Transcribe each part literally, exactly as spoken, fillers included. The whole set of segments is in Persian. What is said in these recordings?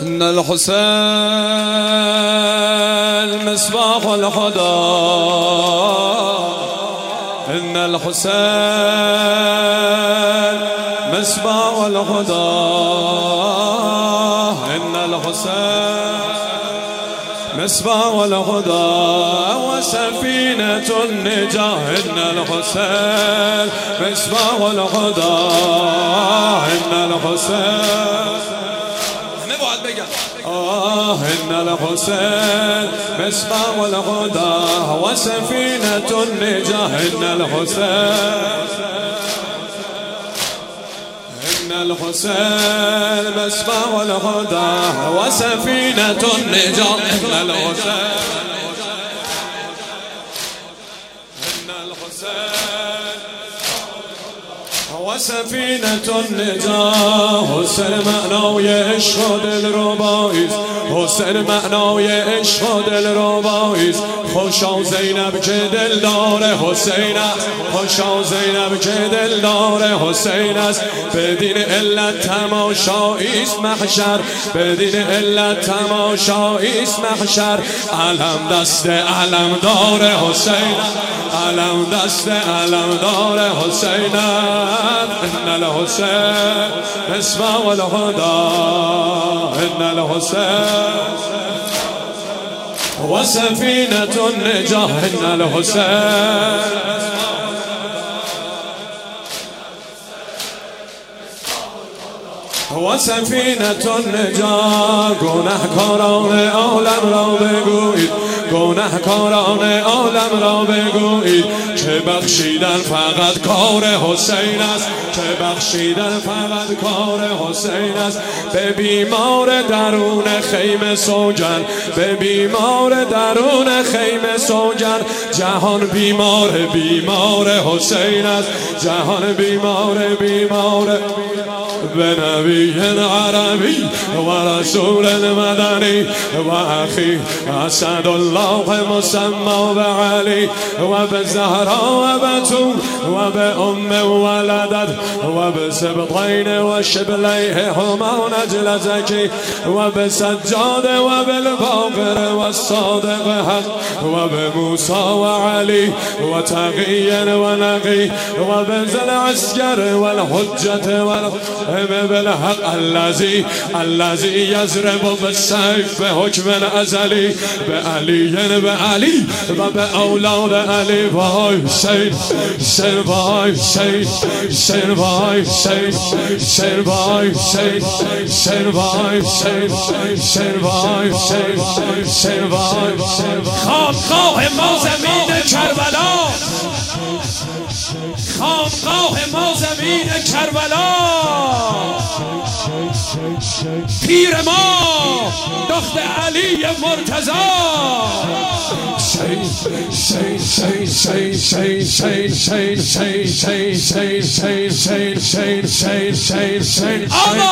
إن الحسين مصباح الهدى إن الحسين مصباح الهدى إن الحسين مصباح الهدى وسفينة النجاة إن الحسين مصباح الهدى إن الحسين آه إن الحسين مصباح الهدى وسفينة النجاة إن الحسين إن الحسين مصباح الهدى وسفينة النجاة إن الحسين إن الحسين وسفينة النجاة حسین معنای عشق و دلرباییست حسین معنای عشق و دلرباییست خوشا زینب که دل داره حسین است خوشا زینب که دل داره حسین است بدین علت تماشاییست محشر بدین علت تماشاییست محشر علم دست علم داره حسین علم دست علم داره حسین إن الحسين مصباح الهدى إن الحسين وسفينة النجاة إن الحسين وسفينة النجاة گنهکاران عالم را بگویید گنهکاران عالم را بگویید که بخشیدن فقط کار حسین است که بخشیدن فقط کار حسین است به بیمار درون خیمه سوگن به بیمار درون خیمه سوگن جهان بیمار بیمار حسین است جهان بیمار بیمار به نبی عربی و رسول مدنی و اخی اسد الله مسمى به علی و به زهرا و بتول و به ام ولدت و به سبطین و شبلیه هما نجل زکی و به سجاد و بالباقر و صادق حق و به موسی و علی و تقی و نقی و به ذل عسکر و الحجت و بالحق الذي الذي يضرب بالسيف بحكم ازلی به علی به علی و به اولاد علی وای حسین حسین وای حسین حسین وای حسین حسین وای حسین حسین وای حسین حسین وای حسین حسین وای خانقاه ما زمین کربلا خانقاه ما زمین کربلا پیر ما دخت علی مرتضی شین شین شین شین شین شین شین شین شین شین شین شین شین شین شین شین آقا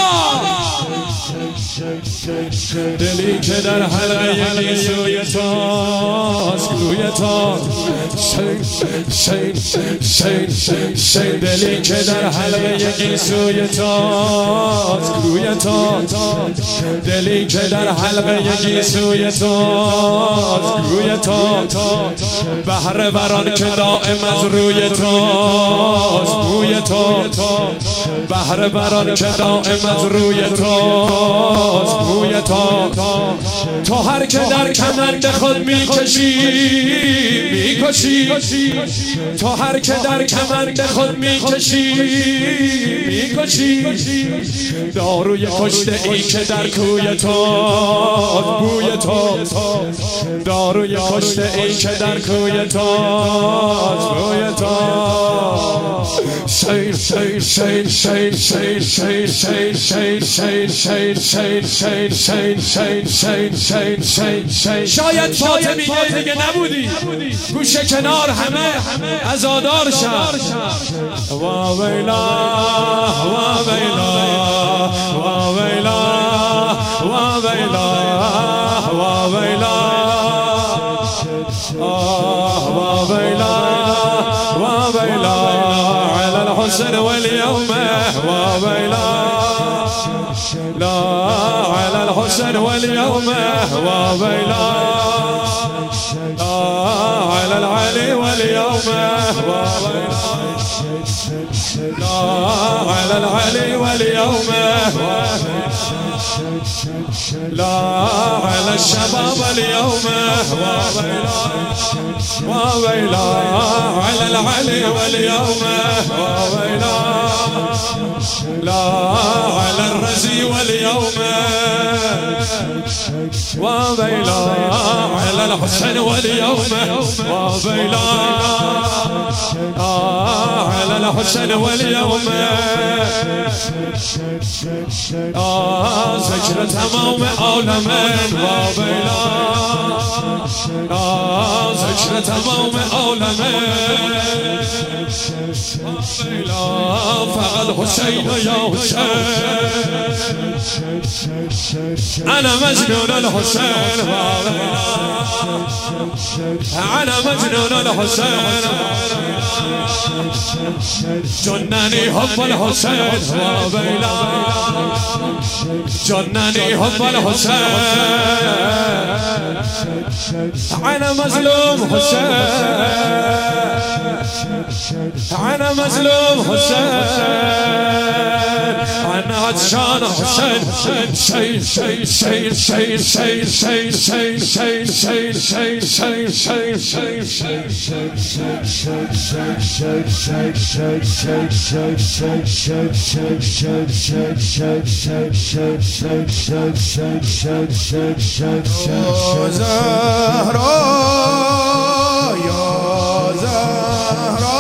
دلی که در حلقه گیسوی تاست گوی تاست شین شین شین شین دلی که در حلقه گیسوی تاست گوی تاست دلی که در حلقه گیسوی تاست گوی تاست بهر بران که دائم از روی تاست گوی تاست بهر بران که دائم از روی تاست گوی تاست تو هر که در کمند خود میکشی میکشی تو هر که در کمند خود میکشی میکشی داروی کشته ای که در کوی تو بوی تو داروی کشته ای که در کوی تو بوی تو شین شین شین شین شین شین شین شین شین شین شین شین شین شین شین شین شین شین شاید فاطمی دیگه نبودی گوشه کنار همه عزادار شد وا ویلا وا ویلا وا ویلا وا ویلا وا ویلا وا ویلا وا ویلا على الحسن واليوم وا ويلا لا على الحسن واليوم وويلا لا على العلي واليوم وويلا لا على العلي واليوم لا على الشباب اليوم وويلا وويلا على العلي واليوم وويلا لا على الرزي واليوم وويلا على الحسن واليوم وويلا على الحسن واليوم آه زجر تمام عالمين وويلا آه زجر تمام عالمين وويلا فقط حسين يا حسين أنا مجنون الحسين وويلا أنا مجنون الحسين جنني حب الحسين وويلا جنني حب الحسين أنا مظلوم حسين أنا مظلوم حسين أنا عطشان حسين شين شين شين شين شين شين شين شين شين شين شين شين شين شين زهرا يا زهرا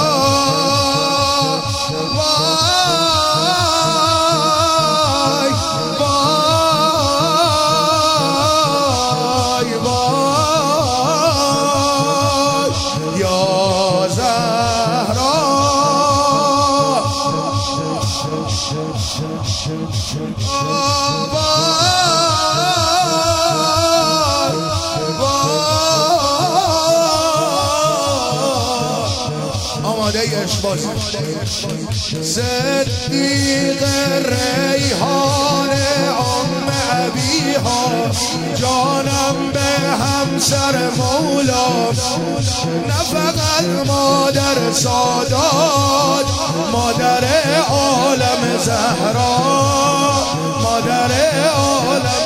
صدیق ریحان عم ابیها جانم به همسر مولا نه فقط مادر سادات مادر عالم زهرا مادر عالم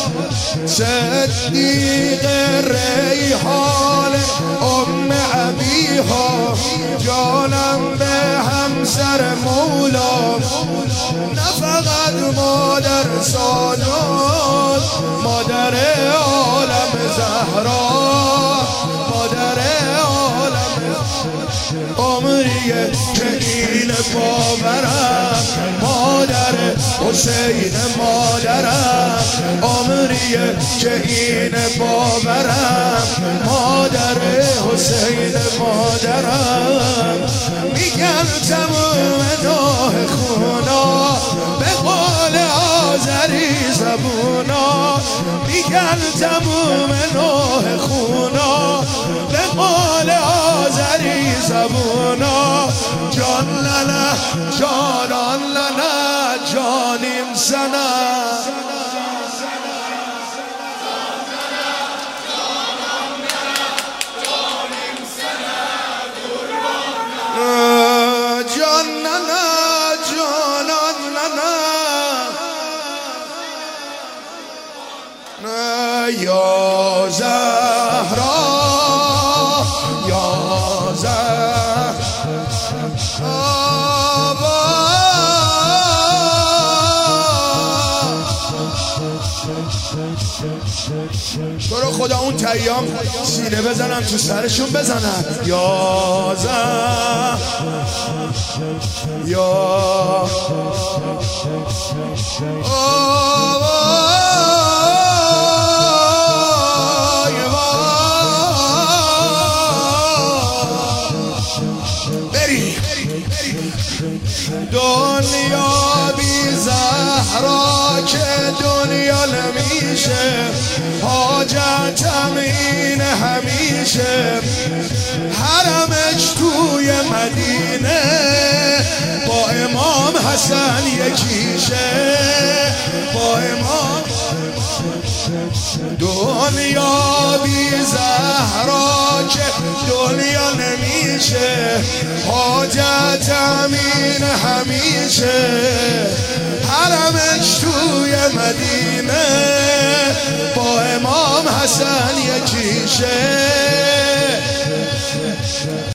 صدیق ریحان ام ابیها جانم به همسر مولا نه فقط مادر سادات مادر عالم زهرا مادر عالم عمریه که این باورم مادر حسین مادرم عمریه که این باورم مادر حسین مادرم میگن تموم ناه خونا به قول آذری زبونا میگن تموم ناه خونا به قول آذری زبونا جان لنا جانان لنا جانیم سنا یا زهرا یا زهرا تو رو خدا اون تیام سینه بزنم تو سرشون بزنم یا زهرا یا دنیا بی زهرا که دنیا نمیشه حاجتم این همیشه حرمش توی مدینه با امام حسن یکیشه با امام دنیا بی زهرا که دنیا نمیشه حاجت امین همیشه حرمش توی مدینه با امام حسن یکیشه